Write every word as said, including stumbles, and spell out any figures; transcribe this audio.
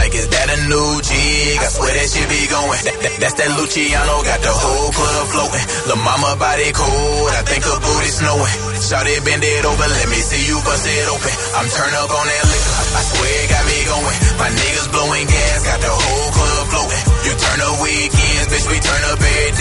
like, is that a new jig? I swear that shit be going. That, that, that's that Luciano, got the whole club floating. Lil' mama body cold, I think her booty snowing. Shawty bend it over, let me see you bust it open. I'm turned up on that liquor, I swear it got me going. My niggas blowing gas, got the whole club floating. You turn up weekends, bitch, we turn up every day.